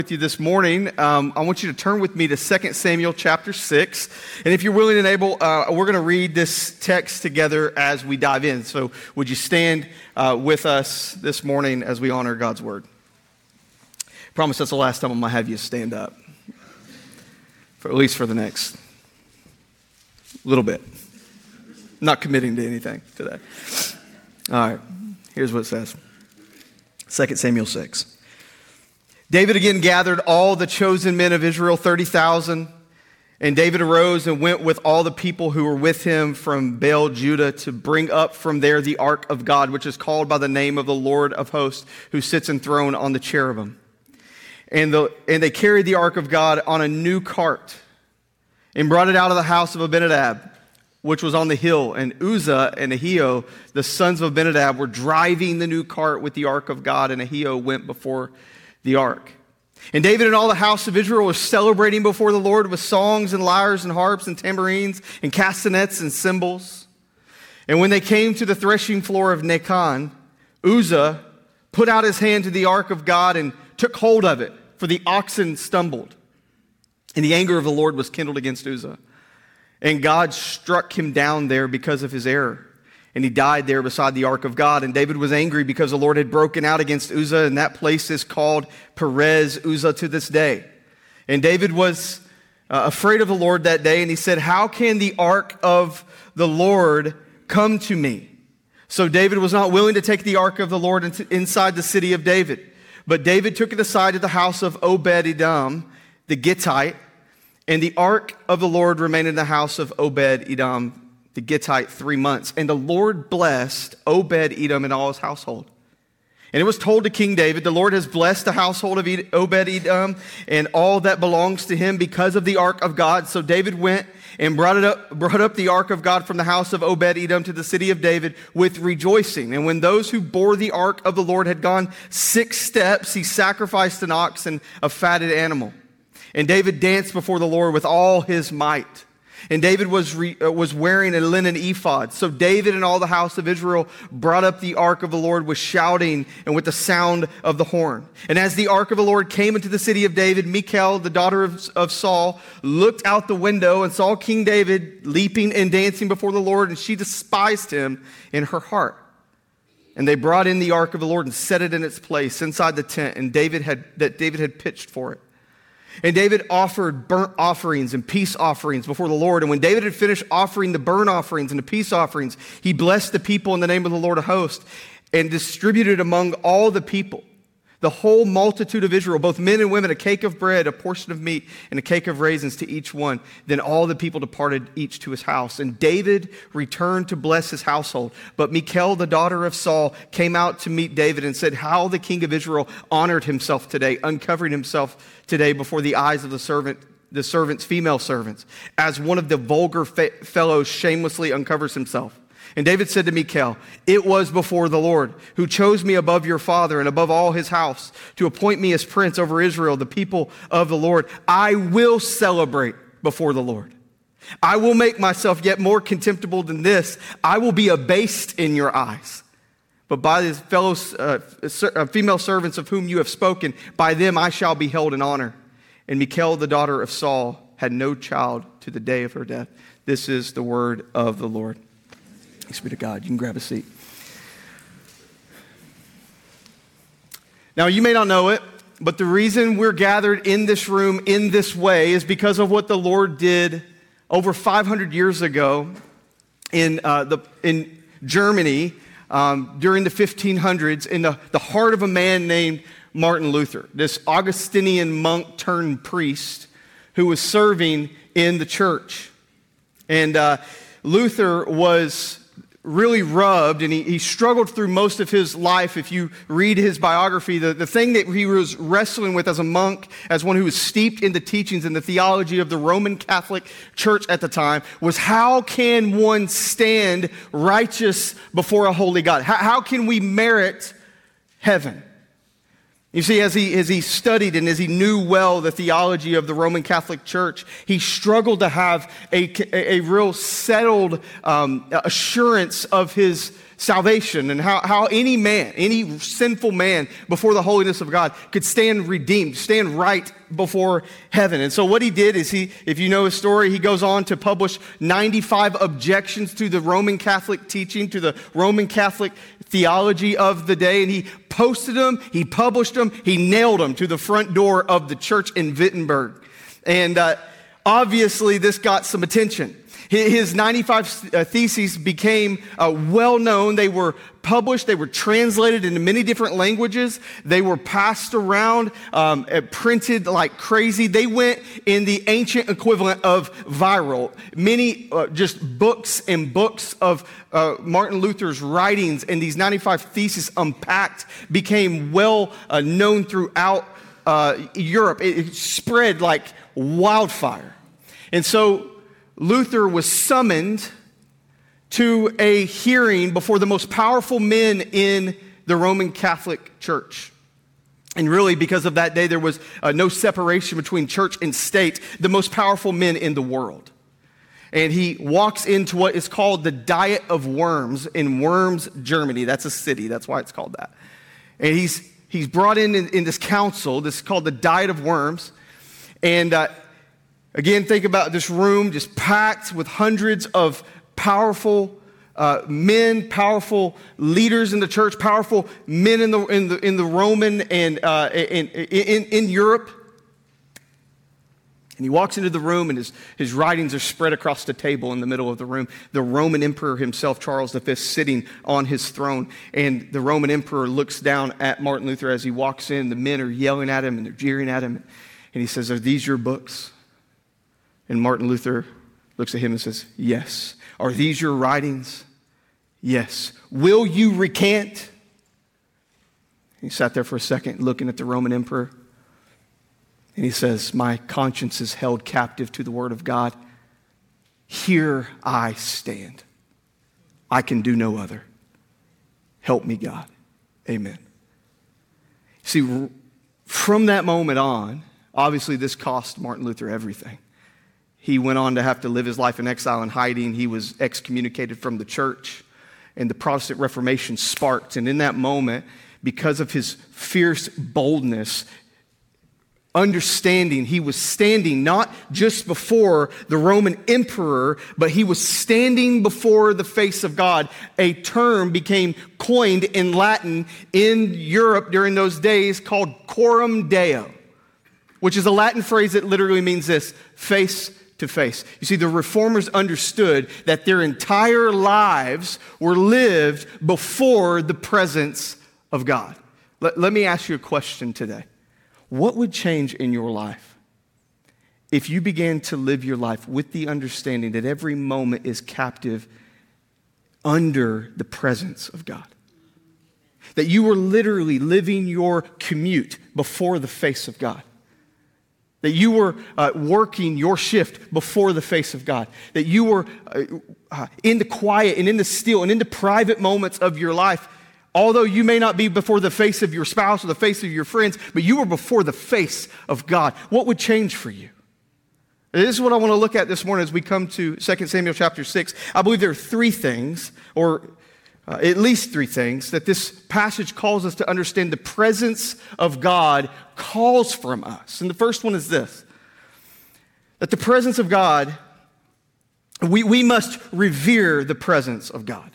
With you this morning, I want you to turn with me to 2 Samuel chapter 6. And if you're willing and able, we're going to read this text together as we dive in. So would you stand with us this morning as we honor God's word? I promise that's the last time I'm going to have you stand up. At least for the next little bit. Not committing to anything today. All right, here's what it says. 2 Samuel 6. David again gathered all the chosen men of Israel, 30,000. And David arose and went with all the people who were with him from Baal, Judah, to bring up from there the ark of God, which is called by the name of the Lord of hosts, who sits enthroned on the cherubim. And they carried the ark of God on a new cart and brought it out of the house of Abinadab, which was on the hill. And Uzzah and Ahio, the sons of Abinadab, were driving the new cart with the ark of God, and Ahio went before the ark. And David and all the house of Israel were celebrating before the Lord with songs and lyres and harps and tambourines and castanets and cymbals. And when they came to the threshing floor of Nacon, Uzzah put out his hand to the ark of God and took hold of it, for the oxen stumbled. And the anger of the Lord was kindled against Uzzah. And God struck him down there because of his error. And he died there beside the ark of God. And David was angry because the Lord had broken out against Uzzah, and that place is called Perez Uzzah to this day. And David was afraid of the Lord that day, and he said, "How can the ark of the Lord come to me?" So David was not willing to take the ark of the Lord inside the city of David. But David took it aside to the house of Obed-Edom, the Gittite, and the ark of the Lord remained in the house of Obed-Edom, the Gittite, 3 months. And the Lord blessed Obed-Edom and all his household. And it was told to King David, "The Lord has blessed the household of Obed-Edom and all that belongs to him because of the ark of God." So David went and brought up the ark of God from the house of Obed-Edom to the city of David with rejoicing. And when those who bore the ark of the Lord had gone 6 steps, he sacrificed an ox and a fatted animal. And David danced before the Lord with all his might. And David was wearing a linen ephod. So David and all the house of Israel brought up the ark of the Lord with shouting and with the sound of the horn. And as the ark of the Lord came into the city of David, Michal, the daughter of Saul, looked out the window and saw King David leaping and dancing before the Lord, and she despised him in her heart. And they brought in the ark of the Lord and set it in its place inside the tent, and David had pitched for it. And David offered burnt offerings and peace offerings before the Lord. And when David had finished offering the burnt offerings and the peace offerings, he blessed the people in the name of the Lord of hosts and distributed among all the people, the whole multitude of Israel, both men and women, a cake of bread, a portion of meat, and a cake of raisins to each one. Then all the people departed, each to his house. And David returned to bless his household. But Michal, the daughter of Saul, came out to meet David and said, "How the king of Israel honored himself today, uncovering himself today before the eyes of the servants, female servants, as one of the vulgar fellows shamelessly uncovers himself." And David said to Michal, "It was before the Lord, who chose me above your father and above all his house, to appoint me as prince over Israel, the people of the Lord. I will celebrate before the Lord. I will make myself yet more contemptible than this. I will be abased in your eyes. But by the female servants of whom you have spoken, by them I shall be held in honor." And Michal, the daughter of Saul, had no child to the day of her death. This is the word of the Lord. Thanks be to God. You can grab a seat. Now, you may not know it, but the reason we're gathered in this room in this way is because of what the Lord did over 500 years ago in Germany during the 1500s in the heart of a man named Martin Luther, this Augustinian monk turned priest who was serving in the church. And Luther was really rubbed, and he struggled through most of his life. If you read his biography, the thing that he was wrestling with as a monk, as one who was steeped in the teachings and the theology of the Roman Catholic Church at the time, was how can one stand righteous before a holy God? How can we merit heaven? You see, as he studied and as he knew well the theology of the Roman Catholic Church, he struggled to have a real settled assurance of his salvation and how any man, any sinful man before the holiness of God could stand redeemed, stand right before heaven. And so what he did is if you know his story, he goes on to publish 95 objections to the Roman Catholic teaching, to the Roman Catholic theology of the day, and he posted them, he published them, he nailed them to the front door of the church in Wittenberg. And obviously this got some attention. His 95 theses became well known. They were published. They were translated into many different languages. They were passed around, printed like crazy. They went in the ancient equivalent of viral. Many just books and books of Martin Luther's writings and these 95 theses unpacked became well known throughout Europe. It spread like wildfire. And so Luther was summoned to a hearing before the most powerful men in the Roman Catholic Church. And really, because of that day, there was no separation between church and state, the most powerful men in the world. And he walks into what is called the Diet of Worms in Worms, Germany. That's a city. That's why it's called that. And he's brought in this council. This is called the Diet of Worms. And again, think about this room just packed with hundreds of powerful men, powerful leaders in the church, powerful men in the Roman and in Europe. And he walks into the room, and his writings are spread across the table in the middle of the room. The Roman emperor himself, Charles V, sitting on his throne. And the Roman emperor looks down at Martin Luther as he walks in. The men are yelling at him, and they're jeering at him. And he says, "Are these your books?" And Martin Luther looks at him and says, "Yes." "Are these your writings?" "Yes." "Will you recant?" He sat there for a second looking at the Roman emperor. And he says, "My conscience is held captive to the word of God. Here I stand. I can do no other. Help me, God. Amen." See, from that moment on, obviously this cost Martin Luther everything. He went on to have to live his life in exile and hiding. He was excommunicated from the church, and the Protestant Reformation sparked. And in that moment, because of his fierce boldness, understanding he was standing not just before the Roman emperor, but he was standing before the face of God. A term became coined in Latin in Europe during those days called coram Deo, which is a Latin phrase that literally means this: face to face. You see, the reformers understood that their entire lives were lived before the presence of God. Let me ask you a question today. What would change in your life if you began to live your life with the understanding that every moment is captive under the presence of God? That you were literally living your commute before the face of God. That you were working your shift before the face of God. That you were in the quiet and in the still and in the private moments of your life. Although you may not be before the face of your spouse or the face of your friends, but you were before the face of God. What would change for you? This is what I want to look at this morning as we come to 2 Samuel chapter 6. I believe there are three things, or at least three things, that this passage calls us to understand the presence of God calls from us. And the first one is this: that the presence of God, we must revere the presence of God.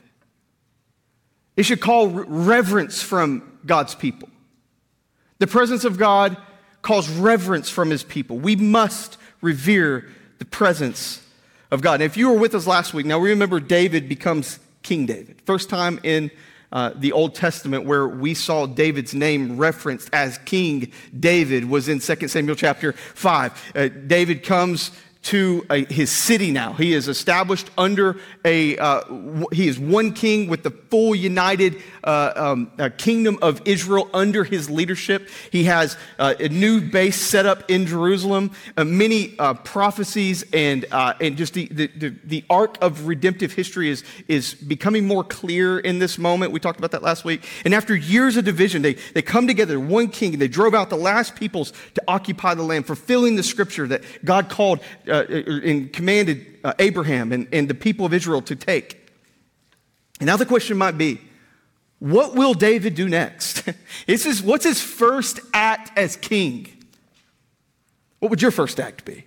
It should call reverence from God's people. The presence of God calls reverence from his people. We must revere the presence of God. And if you were with us last week, now we remember David becomes King David. First time in the Old Testament where we saw David's name referenced as King David was in 2 Samuel chapter 5. David comes to his city now. He is established under he is one king with the full united kingdom of Israel under his leadership. He has a new base set up in Jerusalem. Many prophecies and just the arc of redemptive history is becoming more clear in this moment. We talked about that last week. And after years of division, they come together, one king, and they drove out the last peoples to occupy the land, fulfilling the scripture that God called and commanded Abraham and the people of Israel to take. And now the question might be, what will David do next? What's his first act as king? What would your first act be?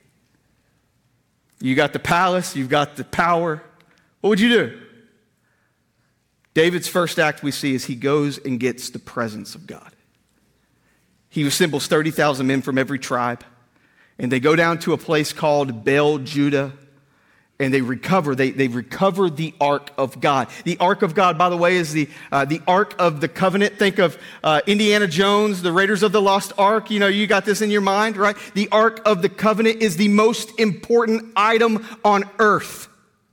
You got the palace, you've got the power. What would you do? David's first act we see is he goes and gets the presence of God. He assembles 30,000 men from every tribe, and they go down to a place called Baal Judah, and they recover the Ark of God. The Ark of God, by the way, is the Ark of the Covenant. Think of Indiana Jones, the Raiders of the Lost Ark. You know, you got this in your mind, right? The Ark of the Covenant is the most important item on earth.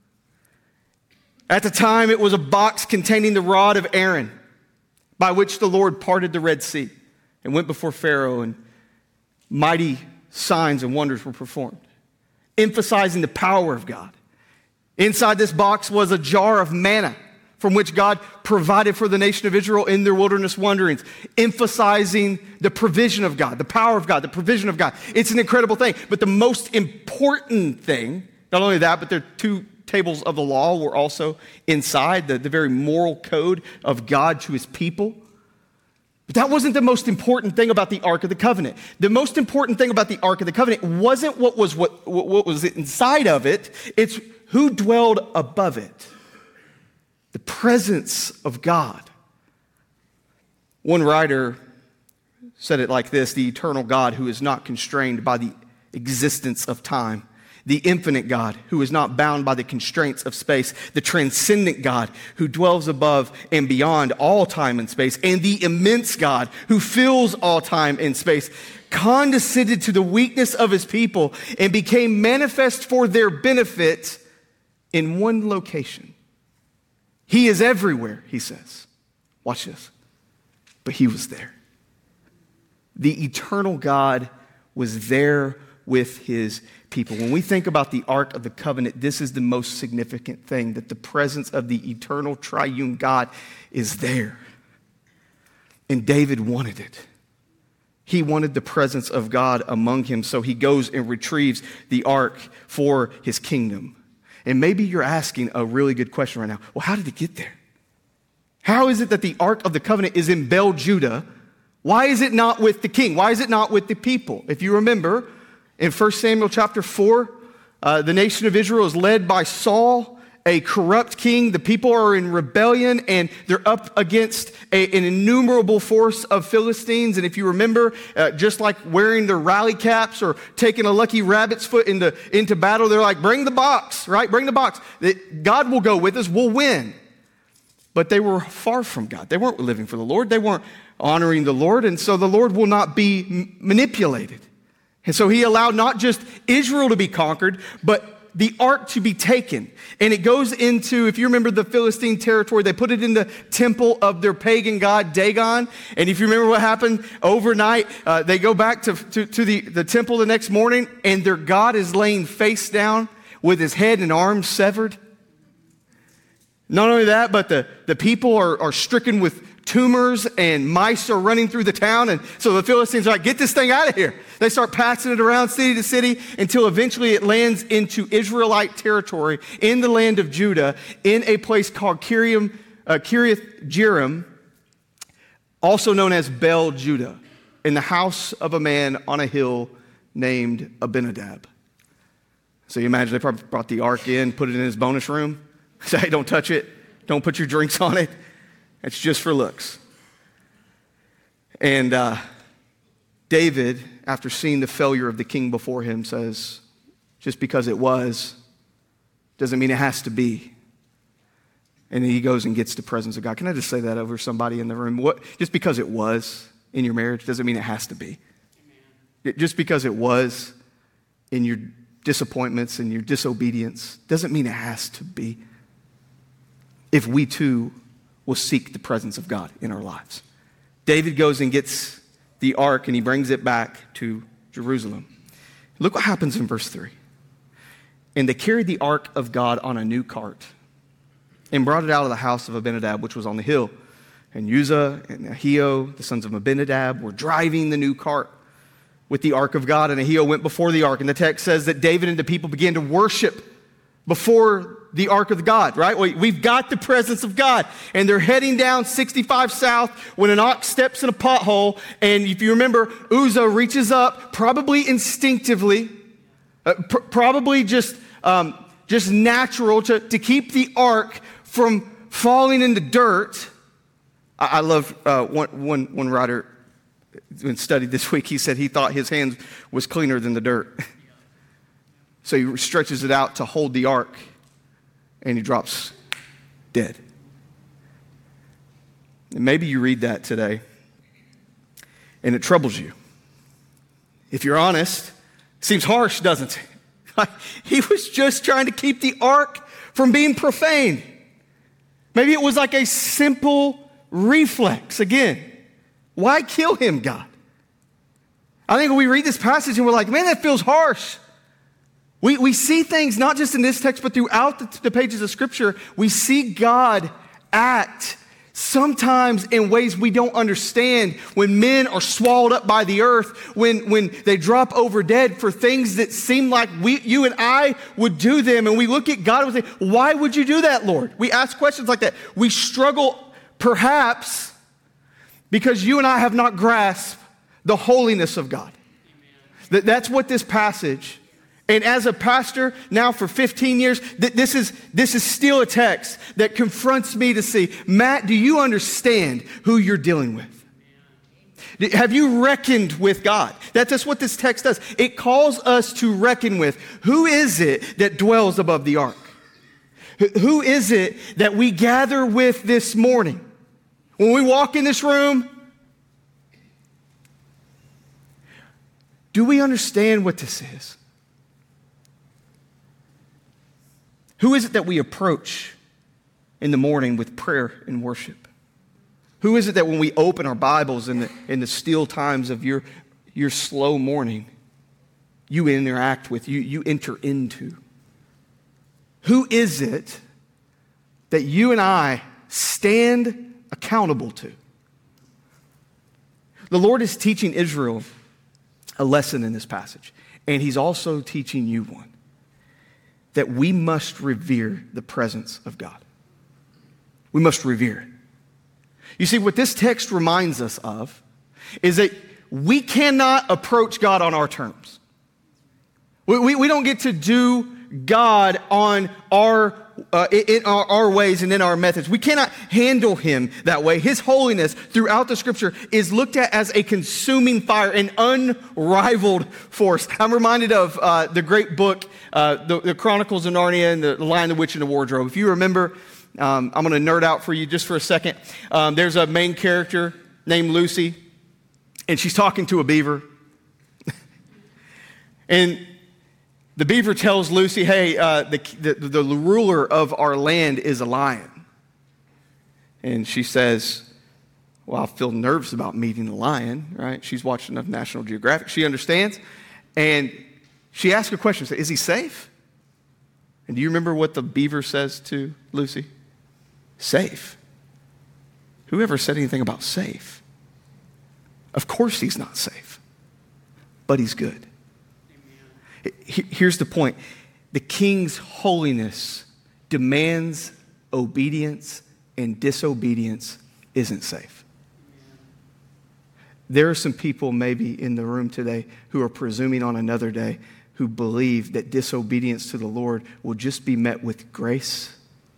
At the time, it was a box containing the rod of Aaron, by which the Lord parted the Red Sea and went before Pharaoh, and mighty signs and wonders were performed, emphasizing the power of God. Inside this box was a jar of manna from which God provided for the nation of Israel in their wilderness wanderings, emphasizing the provision of God, the power of God, the provision of God. It's an incredible thing. But the most important thing, not only that, but there are 2 tables of the law were also inside, the very moral code of God to his people. But that wasn't the most important thing about the Ark of the Covenant. The most important thing about the Ark of the Covenant wasn't what was inside of it. It's who dwelled above it. The presence of God. One writer said it like this: the eternal God who is not constrained by the existence of time. The infinite God who is not bound by the constraints of space, the transcendent God who dwells above and beyond all time and space, and the immense God who fills all time and space, condescended to the weakness of his people and became manifest for their benefit in one location. He is everywhere, he says. Watch this. But he was there. The eternal God was there with his people. When we think about the Ark of the Covenant, this is the most significant thing, that the presence of the eternal triune God is there. And David wanted it. He wanted the presence of God among him, so he goes and retrieves the Ark for his kingdom. And maybe you're asking a really good question right now. Well, how did it get there? How is it that the Ark of the Covenant is in Baal Judah? Why is it not with the king? Why is it not with the people? If you remember, in 1 Samuel chapter 4, the nation of Israel is led by Saul, a corrupt king. The people are in rebellion, and they're up against an innumerable force of Philistines. And if you remember, just like wearing their rally caps or taking a lucky rabbit's foot into battle, they're like, bring the box, right? Bring the box. God will go with us. We'll win. But they were far from God. They weren't living for the Lord. They weren't honoring the Lord. And so the Lord will not be manipulated. And so he allowed not just Israel to be conquered, but the ark to be taken. And it goes into, if you remember the Philistine territory, they put it in the temple of their pagan god Dagon. And if you remember what happened overnight, they go back to the temple the next morning, and their god is laying face down with his head and arms severed. Not only that, but the people are stricken with tumors, and mice are running through the town. And so the Philistines are like, get this thing out of here. They start passing it around city to city until eventually it lands into Israelite territory in the land of Judah in a place called Kiriath Jearim, also known as Baal Judah, in the house of a man on a hill named Abinadab. So you imagine they probably brought the ark in, put it in his bonus room. Say, hey, don't touch it. Don't put your drinks on it. It's just for looks. And David, after seeing the failure of the king before him, says, just because it was, doesn't mean it has to be. And he goes and gets the presence of God. Can I just say that over somebody in the room? Just because it was in your marriage doesn't mean it has to be. Amen. Just because it was in your disappointments and your disobedience doesn't mean it has to be. If we too will seek the presence of God in our lives. David goes and gets the ark and he brings it back to Jerusalem. Look what happens in verse 3. And they carried the ark of God on a new cart and brought it out of the house of Abinadab, which was on the hill. And Uzzah and Ahio, the sons of Abinadab, were driving the new cart with the ark of God. And Ahio went before the ark. And the text says that David and the people began to worship before the ark of God, right? We've got the presence of God. And they're heading down 65 South when an ox steps in a pothole. And if you remember, Uzzah reaches up, probably instinctively, probably just natural to keep the ark from falling in the dirt. I love one writer when studied this week. He said he thought his hand was cleaner than the dirt. So he stretches it out to hold the ark, and he drops dead. And maybe you read that today, and it troubles you. If you're honest, it seems harsh, doesn't it? He was just trying to keep the ark from being profaned. Maybe it was like a simple reflex. Again, why kill him, God? I think when we read this passage and we're like, man, that feels harsh. We see things not just in this text, but throughout the pages of Scripture. We see God act sometimes in ways we don't understand. When men are swallowed up by the earth, when they drop over dead for things that seem like you and I would do them. And we look at God and we say, why would you do that, Lord? We ask questions like that. We struggle perhaps because you and I have not grasped the holiness of God. That's what this passage. And as a pastor now for 15 years, this is still a text that confronts me to see, Matt, do you understand who you're dealing with? Have you reckoned with God? That's what this text does. It calls us to reckon with who is it that dwells above the ark? Who is it that we gather with this morning? When we walk in this room, do we understand what this is? Who is it that we approach in the morning with prayer and worship? Who is it that when we open our Bibles in the still times of your slow morning, you interact with, you enter into? Who is it that you and I stand accountable to? The Lord is teaching Israel a lesson in this passage, and He's also teaching you one. That we must revere the presence of God. We must revere it. You see, what this text reminds us of is that we cannot approach God on our terms. We don't get to do God on in our ways and in our methods. We cannot handle Him that way. His holiness throughout the Scripture is looked at as a consuming fire, an unrivaled force. I'm reminded of the great book, the Chronicles of Narnia and the Lion, the Witch, and the Wardrobe. If you remember, I'm going to nerd out for you just for a second. There's a main character named Lucy, and she's talking to a beaver. And the beaver tells Lucy, hey, the ruler of our land is a lion. And she says, well, I feel nervous about meeting the lion, right? She's watched enough National Geographic. She understands. And she asks a question, is he safe? And do you remember what the beaver says to Lucy? Safe. Whoever said anything about safe? Of course he's not safe, but he's good. Here's the point. The king's holiness demands obedience, and disobedience isn't safe. There are some people maybe in the room today who are presuming on another day who believe that disobedience to the Lord will just be met with grace.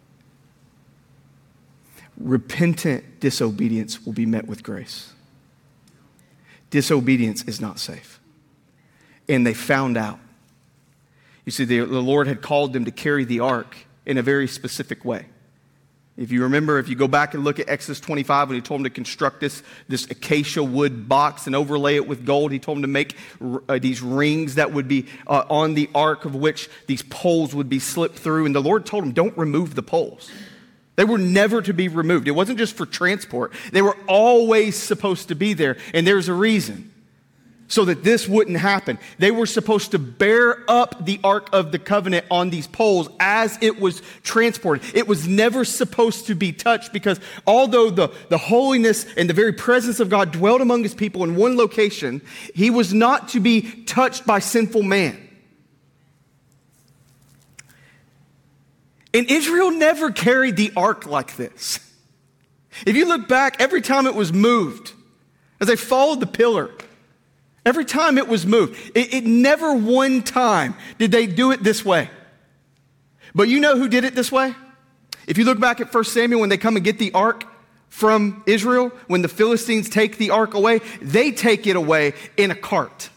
Repentant disobedience will be met with grace. Disobedience is not safe. And they found out. You see, the Lord had called them to carry the ark in a very specific way. If you remember, if you go back and look at Exodus 25, when He told them to construct this acacia wood box and overlay it with gold, He told them to make these rings that would be on the ark, of which these poles would be slipped through. And the Lord told them, don't remove the poles. They were never to be removed. It wasn't just for transport. They were always supposed to be there. And there's a reason. So that this wouldn't happen. They were supposed to bear up the Ark of the Covenant on these poles as it was transported. It was never supposed to be touched, because although the holiness and the very presence of God dwelled among His people in one location, He was not to be touched by sinful man. And Israel never carried the ark like this. If you look back, every time it was moved, as they followed the pillar, every time it was moved, it never one time did they do it this way. But you know who did it this way? If you look back at 1 Samuel, when they come and get the ark from Israel, when the Philistines take the ark away, they take it away in a cart.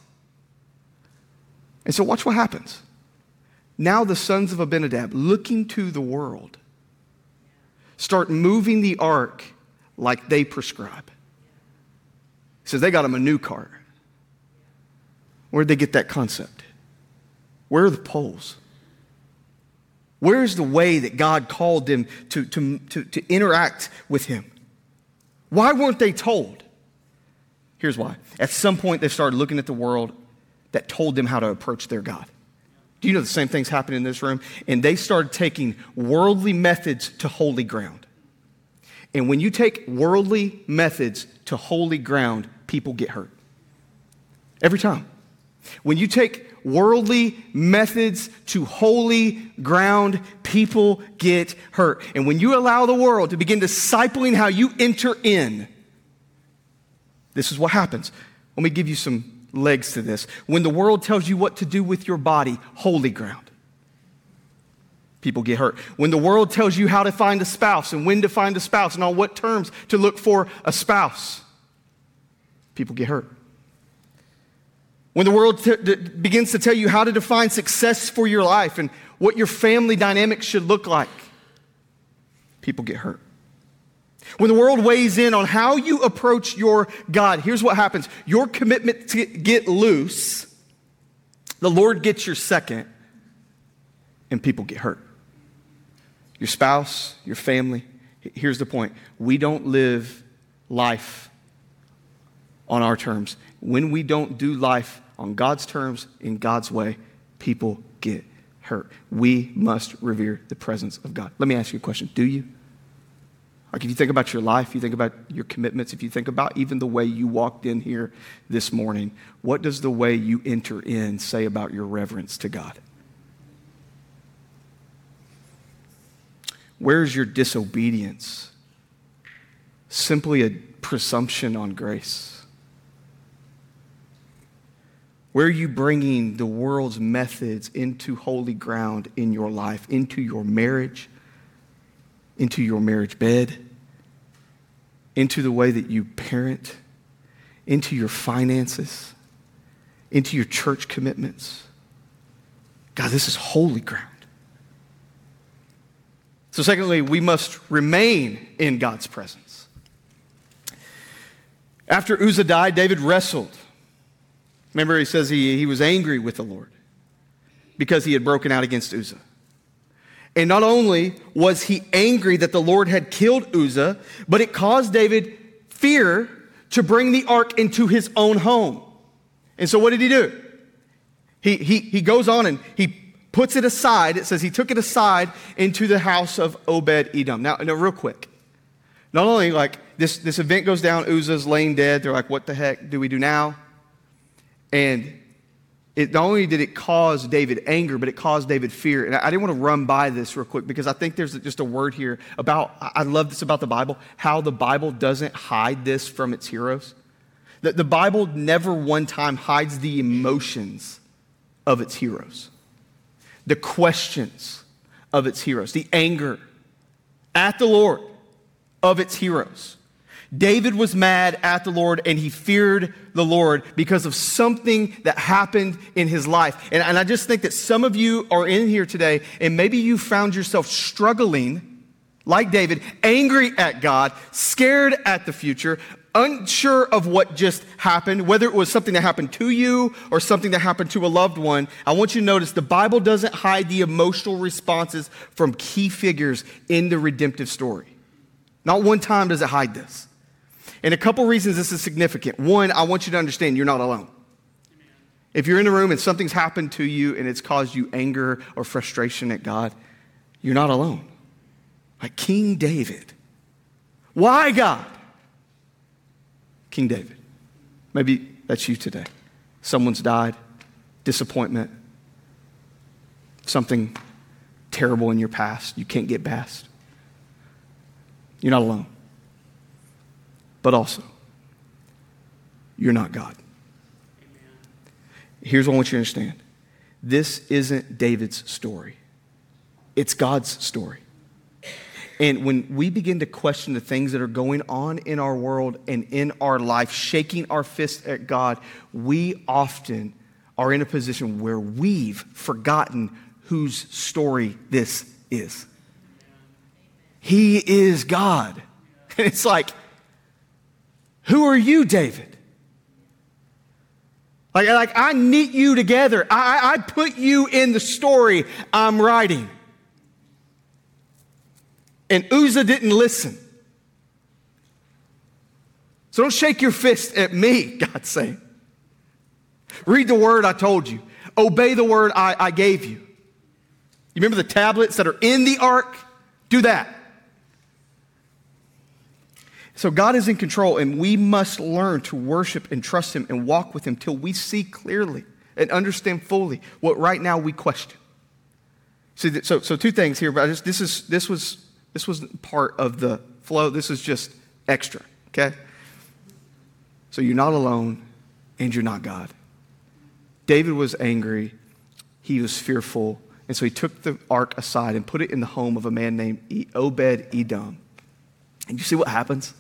And so watch what happens. Now the sons of Abinadab, looking to the world, start moving the ark like they prescribe. He says they got them a new cart. Where'd they get that concept? Where are the poles? Where's the way that God called them to interact with him? Why weren't they told? Here's why. At some point, they started looking at the world that told them how to approach their God. Do you know the same things happened in this room? And they started taking worldly methods to holy ground. And when you take worldly methods to holy ground, people get hurt. Every time. When you take worldly methods to holy ground, people get hurt. And when you allow the world to begin discipling how you enter in, this is what happens. Let me give you some legs to this. When the world tells you what to do with your body, holy ground, people get hurt. When the world tells you how to find a spouse and when to find a spouse and on what terms to look for a spouse, people get hurt. When the world begins to tell you how to define success for your life and what your family dynamics should look like, people get hurt. When the world weighs in on how you approach your God, here's what happens. Your commitment to get loose, the Lord gets your second, and people get hurt. Your spouse, your family. Here's the point. We don't live life on our terms. When we don't do life on God's terms, in God's way, people get hurt. We must revere the presence of God. Let me ask you a question. Do you? Like if you think about your life, you think about your commitments, if you think about even the way you walked in here this morning, what does the way you enter in say about your reverence to God? Where's your disobedience? Simply a presumption on grace. Where are you bringing the world's methods into holy ground in your life, into your marriage, into your marriage bed, into the way that you parent, into your finances, into your church commitments? God, this is holy ground. So secondly, we must remain in God's presence. After Uzzah died, David wrestled. Remember, he says he was angry with the Lord because he had broken out against Uzzah. And not only was he angry that the Lord had killed Uzzah, but it caused David fear to bring the ark into his own home. And so what did he do? He goes on and he puts it aside. It says he took it aside into the house of Obed-Edom. Now, real quick. Not only like this event goes down, Uzzah's laying dead. They're like, what the heck do we do now? And not only did it cause David anger, but it caused David fear. And I didn't want to run by this real quick because I think there's just a word here about, I love this about the Bible, how the Bible doesn't hide this from its heroes. The Bible never one time hides the emotions of its heroes, the questions of its heroes, the anger at the Lord of its heroes. David was mad at the Lord and he feared the Lord because of something that happened in his life. And I just think that some of you are in here today and maybe you found yourself struggling like David, angry at God, scared at the future, unsure of what just happened, whether it was something that happened to you or something that happened to a loved one. I want you to notice the Bible doesn't hide the emotional responses from key figures in the redemptive story. Not one time does it hide this. And a couple reasons this is significant. One, I want you to understand you're not alone. If you're in the room and something's happened to you and it's caused you anger or frustration at God, you're not alone. Like King David. Why God? King David. Maybe that's you today. Someone's died, disappointment, something terrible in your past you can't get past. You're not alone. But also, you're not God. Here's what I want you to understand. This isn't David's story. It's God's story. And when we begin to question the things that are going on in our world and in our life, shaking our fists at God, we often are in a position where we've forgotten whose story this is. He is God. And it's like, who are you, David? Like I knit you together. I put you in the story I'm writing. And Uzzah didn't listen. So don't shake your fist at me, God's saying. Read the word I told you. Obey the word I gave you. You remember the tablets that are in the ark? Do that. So God is in control, and we must learn to worship and trust him and walk with him till we see clearly and understand fully what right now we question. So two things here, but this was part of the flow. This is just extra, okay? So you're not alone, and you're not God. David was angry. He was fearful. And so he took the ark aside and put it in the home of a man named Obed-Edom. And you see what happens?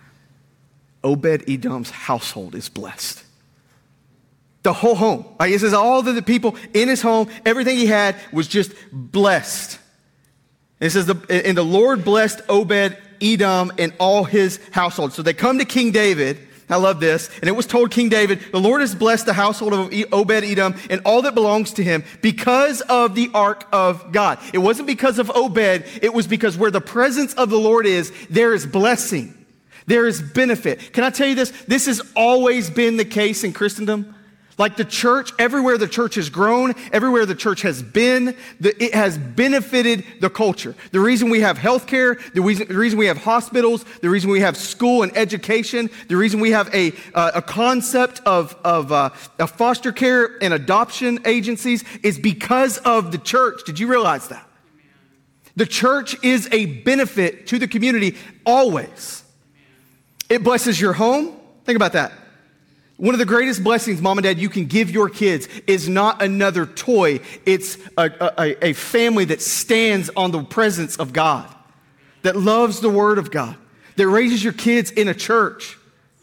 Obed-Edom's household is blessed. The whole home. Like it says all the people in his home, everything he had was just blessed. And it says, and the Lord blessed Obed-Edom and all his household. So they come to King David. I love this. And it was told King David, the Lord has blessed the household of Obed-Edom and all that belongs to him because of the ark of God. It wasn't because of Obed. It was because where the presence of the Lord is, there is blessing. There is benefit. Can I tell you this? This has always been the case in Christendom. Like the church, everywhere the church has grown, everywhere the church has been, it has benefited the culture. The reason we have healthcare, the reason we have hospitals, the reason we have school and education, the reason we have a concept of foster care and adoption agencies is because of the church. Did you realize that? The church is a benefit to the community always. It blesses your home. Think about that. One of the greatest blessings, mom and dad, you can give your kids is not another toy. It's a family that stands on the presence of God, that loves the word of God, that raises your kids in a church.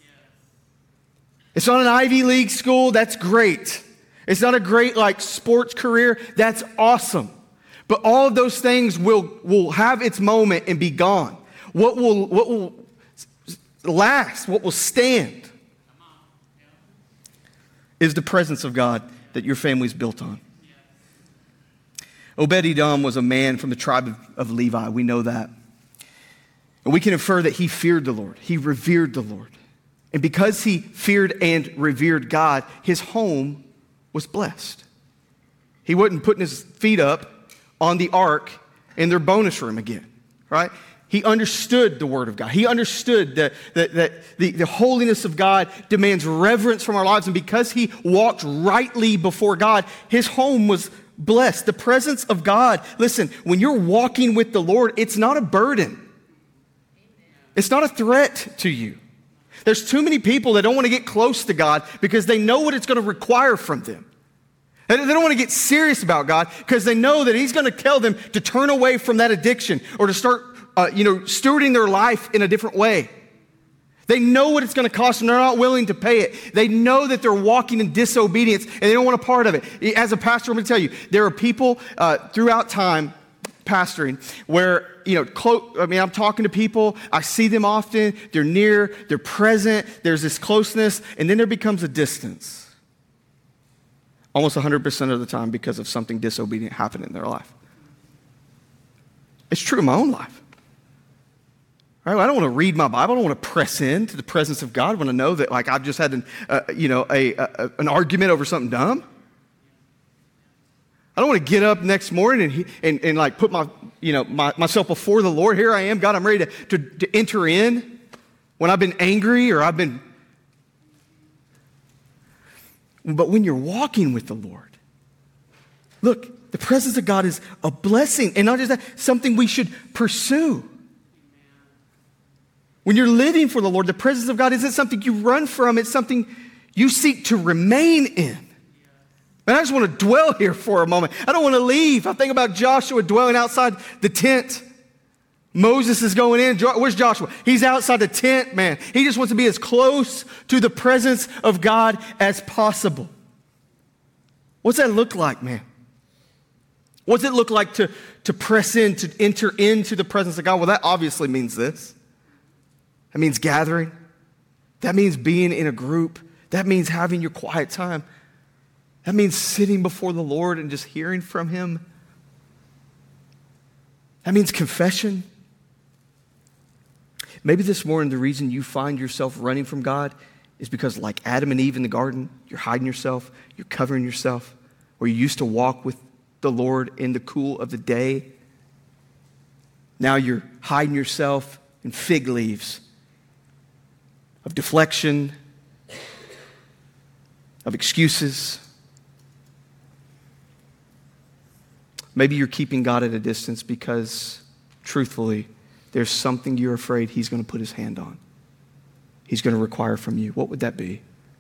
It's not an Ivy League school. That's great. It's not a great like sports career. That's awesome. But all of those things will have its moment and be gone. What will last, what will stand, is the presence of God that your family's built on. Obed-Edom was a man from the tribe of Levi. We know that. And we can infer that he feared the Lord. He revered the Lord. And because he feared and revered God, his home was blessed. He wasn't putting his feet up on the ark in their bonus room again, right? He understood the word of God. He understood that the holiness of God demands reverence from our lives. And because he walked rightly before God, his home was blessed. The presence of God, listen, when you're walking with the Lord, it's not a burden. It's not a threat to you. There's too many people that don't want to get close to God because they know what it's going to require from them. They don't want to get serious about God because they know that he's going to tell them to turn away from that addiction or to start stewarding their life in a different way. They know what it's going to cost and they're not willing to pay it. They know that they're walking in disobedience and they don't want a part of it. As a pastor, I'm going to tell you, there are people throughout time pastoring where, I'm talking to people, I see them often, they're near, they're present, there's this closeness, and then there becomes a distance. Almost 100% of the time because of something disobedient happened in their life. It's true in my own life. Right? I don't want to read my Bible. I don't want to press into the presence of God when I know that I've just had an argument over something dumb. I don't want to get up next morning and put myself before the Lord. Here I am, God, I'm ready to enter in when I've been angry or But when you're walking with the Lord, Look, the presence of God is a blessing, and not just that, something we should pursue. When you're living for the Lord, the presence of God isn't something you run from, it's something you seek to remain in. Man, I just want to dwell here for a moment. I don't want to leave. I think about Joshua dwelling outside the tent. Moses is going in. Where's Joshua? He's outside the tent, man. He just wants to be as close to the presence of God as possible. What's that look like, man? What's it look like to press in, to enter into the presence of God? Well, that obviously means this. That means gathering. That means being in a group. That means having your quiet time. That means sitting before the Lord and just hearing from Him. That means confession. Maybe this morning the reason you find yourself running from God is because, like Adam and Eve in the garden, you're hiding yourself, you're covering yourself, or you used to walk with the Lord in the cool of the day. Now you're hiding yourself in fig leaves of deflection, of excuses. Maybe you're keeping God at a distance because, truthfully, there's something you're afraid He's going to put His hand on. He's going to require from you. What would that be?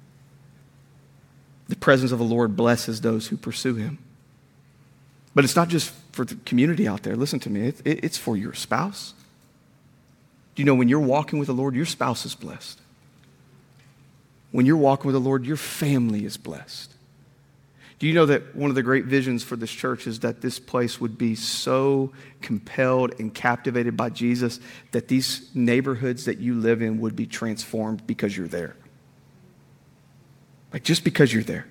The presence of the Lord blesses those who pursue Him. But it's not just for the community out there. Listen to me. It's for your spouse. Do you know when you're walking with the Lord, your spouse is blessed? When you're walking with the Lord, your family is blessed. Do you know that one of the great visions for this church is that this place would be so compelled and captivated by Jesus that these neighborhoods that you live in would be transformed because you're there? Like, just because you're there.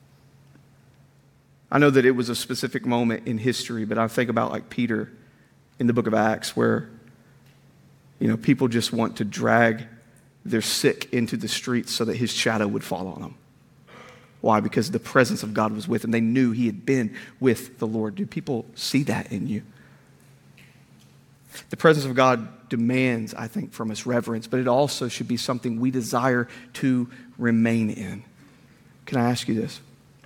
I know that it was a specific moment in history, but I think about like Peter in the book of Acts where, people just want to drag their sick into the streets so that his shadow would fall on them. Why? Because the presence of God was with him. They knew he had been with the Lord. Do people see that in you? The presence of God demands, I think, from us reverence, but it also should be something we desire to remain in. Can I ask you this?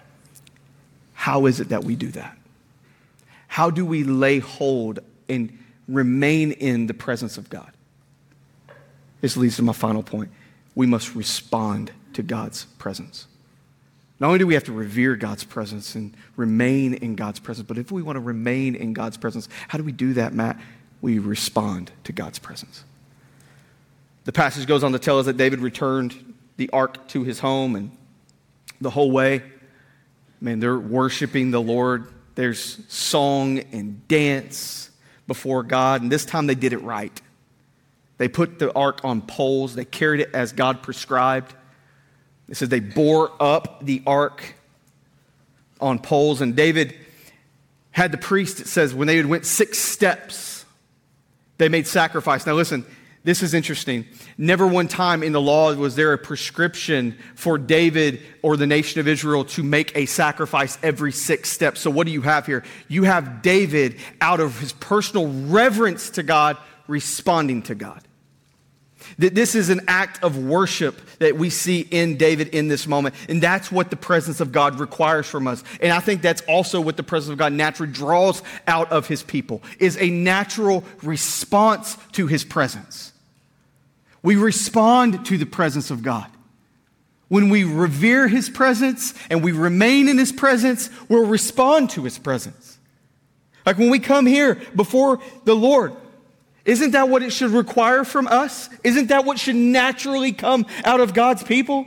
How is it that we do that? How do we lay hold and remain in the presence of God? This leads to my final point. We must respond to God's presence. Not only do we have to revere God's presence and remain in God's presence, but if we want to remain in God's presence, how do we do that, Matt? We respond to God's presence. The passage goes on to tell us that David returned the ark to his home, and the whole way, man, they're worshiping the Lord. There's song and dance before God, and this time they did it right. They put the ark on poles. They carried it as God prescribed. It says they bore up the ark on poles, and David had the priest, it says, when they went 6 steps, they made sacrifice. Now listen, this is interesting. Never one time in the law was there a prescription for David or the nation of Israel to make a sacrifice every 6 steps. So what do you have here? You have David, out of his personal reverence to God, responding to God. This is an act of worship that we see in David in this moment. And that's what the presence of God requires from us. And I think that's also what the presence of God naturally draws out of His people, is a natural response to His presence. We respond to the presence of God. When we revere His presence and we remain in His presence, we'll respond to His presence. Like when we come here before the Lord, isn't that what it should require from us? Isn't that what should naturally come out of God's people?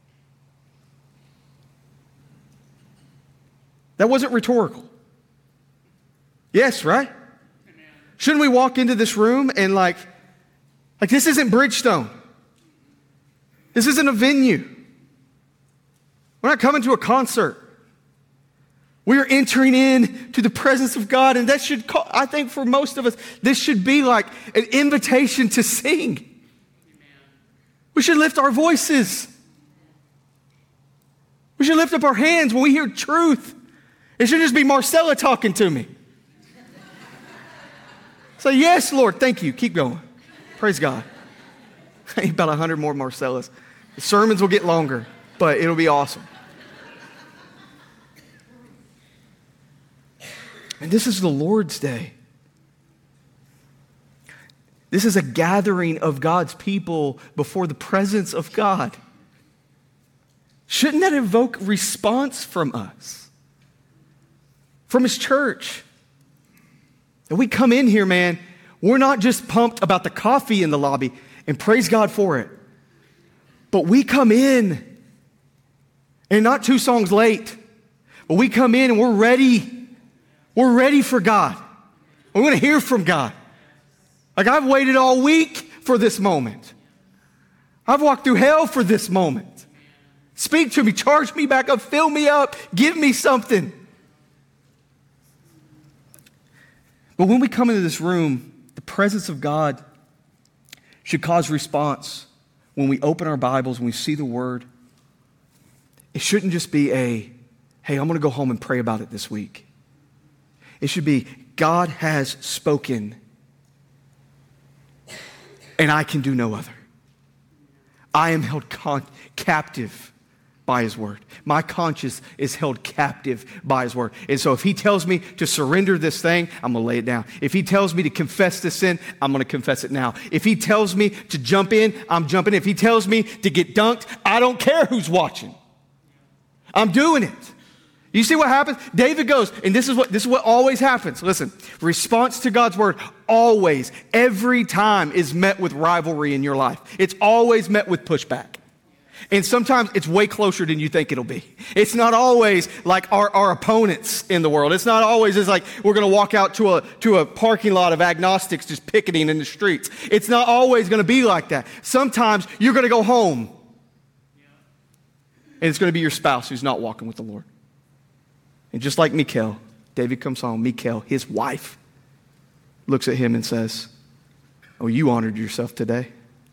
That wasn't rhetorical. Yes, right? Amen. Shouldn't we walk into this room and like this isn't Bridgestone. This isn't a venue. We're not coming to a concert. We are entering in to the presence of God, and that should, I think for most of us, this should be like an invitation to sing. Amen. We should lift our voices. We should lift up our hands when we hear truth. It should just be Marcella talking to me. Say, yes, Lord, thank you. Keep going. Praise God. I need about 100 more Marcellas. The sermons will get longer, but it'll be awesome. And this is the Lord's Day. This is a gathering of God's people before the presence of God. Shouldn't that evoke response from us? From His church? And we come in here, man, we're not just pumped about the coffee in the lobby, and praise God for it. But we come in, and not 2 songs late, but we come in and we're ready. We're ready for God. We want to hear from God. Like, I've waited all week for this moment. I've walked through hell for this moment. Speak to me, charge me back up, fill me up, give me something. But when we come into this room, the presence of God should cause response. When we open our Bibles, when we see the Word, it shouldn't just be hey, I'm going to go home and pray about it this week. It should be, God has spoken, and I can do no other. I am held captive by His Word. My conscience is held captive by His Word. And so if He tells me to surrender this thing, I'm going to lay it down. If He tells me to confess this sin, I'm going to confess it now. If He tells me to jump in, I'm jumping in. If He tells me to get dunked, I don't care who's watching. I'm doing it. You see what happens? David goes, and this is what always happens. Listen, response to God's word always, every time is met with rivalry in your life. It's always met with pushback. And sometimes it's way closer than you think it'll be. It's not always like our opponents in the world. It's not always as like we're going to walk out to a parking lot of agnostics just picketing in the streets. It's not always going to be like that. Sometimes you're going to go home, and it's going to be your spouse who's not walking with the Lord. And just like Michal, David comes home. Michal, his wife, looks at him and says, "Oh, you honored yourself today."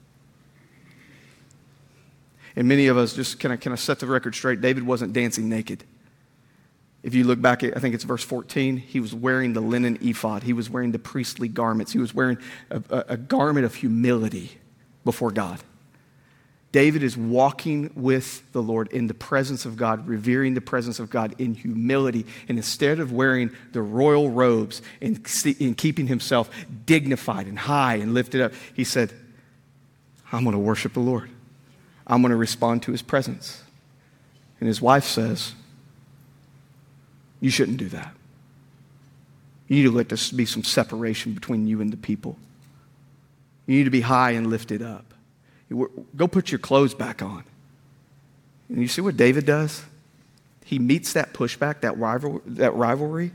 And many of us, just can I set the record straight? David wasn't dancing naked. If you look back at, I think it's verse 14, he was wearing the linen ephod. He was wearing the priestly garments. He was wearing a garment of humility before God. David is walking with the Lord in the presence of God, revering the presence of God in humility. And instead of wearing the royal robes and keeping himself dignified and high and lifted up, he said, "I'm going to worship the Lord. I'm going to respond to His presence." And his wife says, "You shouldn't do that. You need to let there be some separation between you and the people. You need to be high and lifted up. Go put your clothes back on." And you see what David does? He meets that pushback, that rivalry,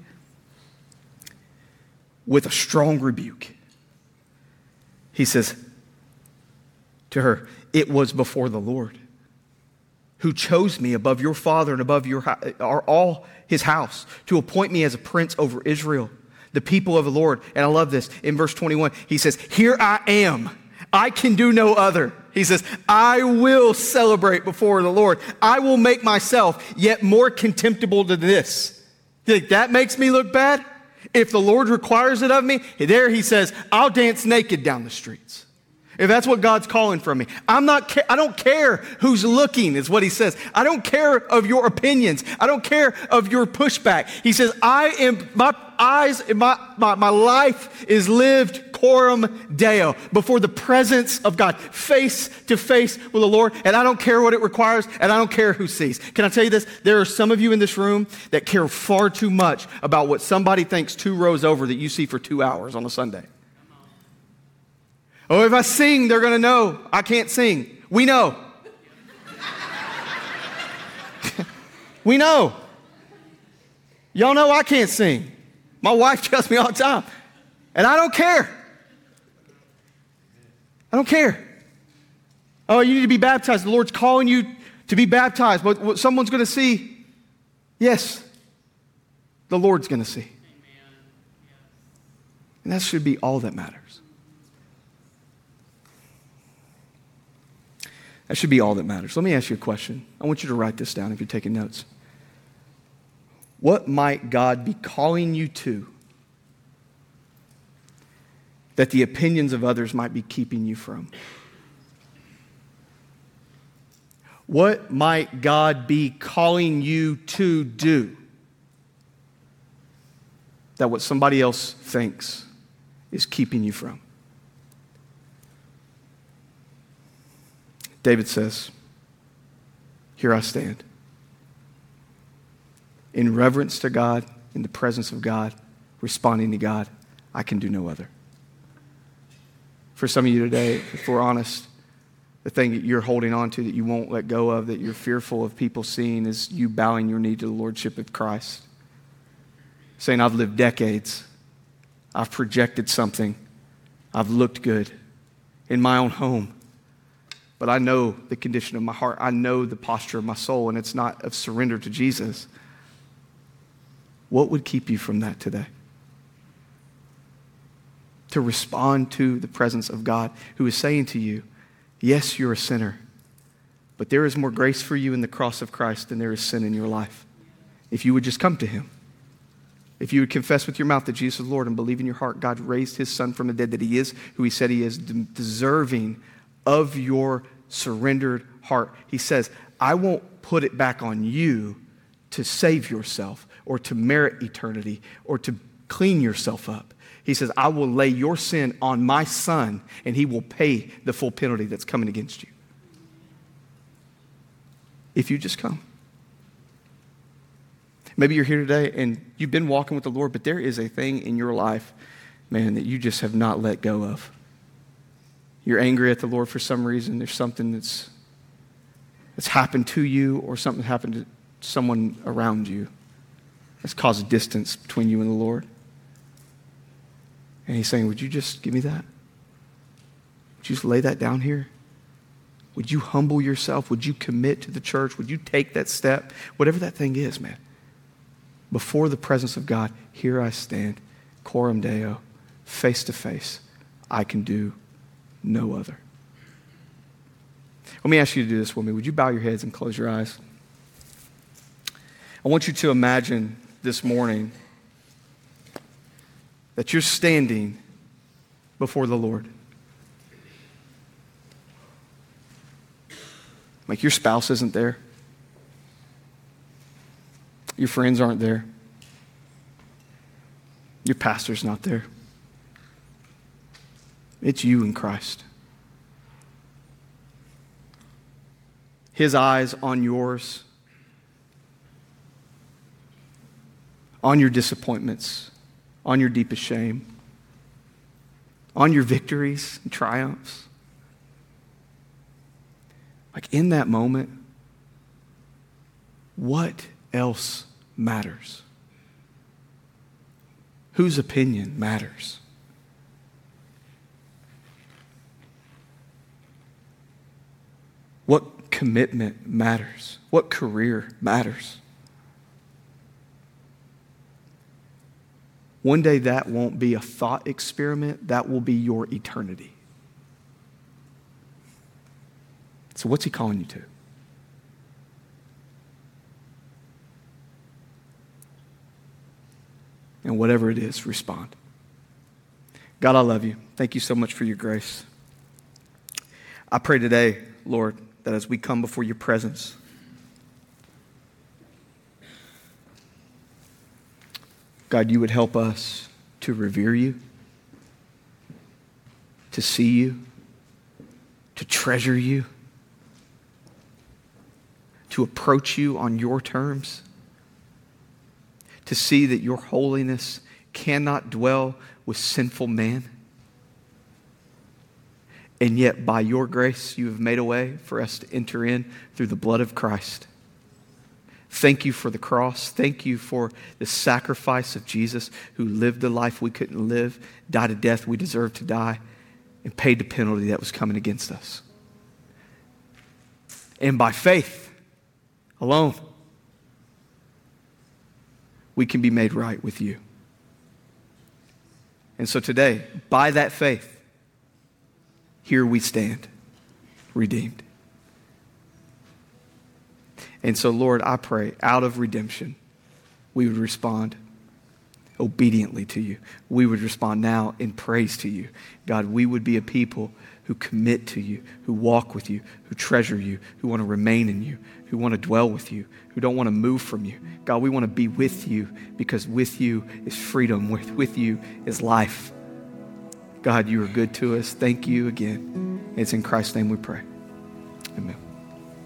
with a strong rebuke. He says to her, "It was before the Lord who chose me above your father and above all his house to appoint me as a prince over Israel, the people of the Lord." And I love this. In verse 21, he says, "Here I am. I can do no other." He says, "I will celebrate before the Lord. I will make myself yet more contemptible than this." You think that makes me look bad? If the Lord requires it of me, there he says, "I'll dance naked down the streets." If that's what God's calling from me. I don't care who's looking, is what he says. I don't care of your opinions. I don't care of your pushback. He says, my life is lived coram Deo, before the presence of God, face to face with the Lord, and I don't care what it requires, and I don't care who sees. Can I tell you this? There are some of you in this room that care far too much about what somebody thinks 2 rows over that you see for 2 hours on a Sunday. "Oh, if I sing, they're going to know I can't sing." We know. We know. Y'all know I can't sing. My wife tells me all the time. And I don't care. I don't care. "Oh, you need to be baptized. The Lord's calling you to be baptized." But what someone's going to see, yes, the Lord's going to see. And that should be all that matters. That should be all that matters. Let me ask you a question. I want you to write this down if you're taking notes. What might God be calling you to that the opinions of others might be keeping you from? What might God be calling you to do that what somebody else thinks is keeping you from. David says, here I stand. In reverence to God, in the presence of God, responding to God, I can do no other. For some of you today, if we're honest, the thing that you're holding on to that you won't let go of, that you're fearful of people seeing, is you bowing your knee to the lordship of Christ. Saying, I've lived decades. I've projected something. I've looked good in my own home. But I know the condition of my heart. I know the posture of my soul, and it's not of surrender to Jesus. What would keep you from that today? To respond to the presence of God, who is saying to you, yes, you're a sinner, but there is more grace for you in the cross of Christ than there is sin in your life. If you would just come to him. If you would confess with your mouth that Jesus is Lord and believe in your heart God raised his son from the dead, that he is who he said he is, deserving of your surrendered heart. He says, I won't put it back on you to save yourself or to merit eternity or to clean yourself up. He says, I will lay your sin on my son and he will pay the full penalty that's coming against you. If you just come. Maybe you're here today and you've been walking with the Lord, but there is a thing in your life, man, that you just have not let go of. You're angry at the Lord for some reason. There's something that's happened to you or something happened to someone around you that's caused distance between you and the Lord. And he's saying, would you just give me that? Would you just lay that down here? Would you humble yourself? Would you commit to the church? Would you take that step? Whatever that thing is, man. Before the presence of God, here I stand, coram Deo, face to face. I can do no other. Let me ask you to do this with me. Would you bow your heads and close your eyes? I want you to imagine this morning that you're standing before the Lord. Like your spouse isn't there. Your friends aren't there. Your pastor's not there. It's you in Christ. His eyes on yours, on your disappointments, on your deepest shame, on your victories and triumphs. Like in that moment, what else matters? Whose opinion matters? What commitment matters? What career matters? One day that won't be a thought experiment, that will be your eternity. So what's he calling you to? And whatever it is, respond. God, I love you. Thank you so much for your grace. I pray today, Lord, that as we come before your presence, God, you would help us to revere you, to see you, to treasure you, to approach you on your terms, to see that your holiness cannot dwell with sinful man. And yet, by your grace, you have made a way for us to enter in through the blood of Christ. Thank you for the cross. Thank you for the sacrifice of Jesus, who lived the life we couldn't live, died a death we deserved to die, and paid the penalty that was coming against us. And by faith alone, we can be made right with you. And so today, by that faith, here we stand, redeemed. And so, Lord, I pray, out of redemption, we would respond. obediently to you. We would respond now in praise to you. God, we would be a people who commit to you, who walk with you, who treasure you, who want to remain in you, who want to dwell with you, who don't want to move from you. God, we want to be with you because with you is freedom. With you is life. God, you are good to us. Thank you again. It's in Christ's name we pray. Amen.